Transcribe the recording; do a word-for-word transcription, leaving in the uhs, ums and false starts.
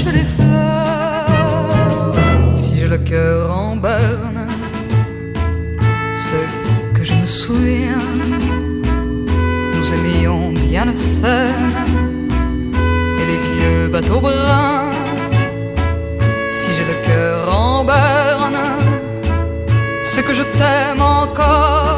les fleurs. Si j'ai le cœur en berne, c'est que je me souviens, nous aimions bien le Seine et les vieux bateaux bruns. Si j'ai le cœur en berne, c'est que je t'aime encore.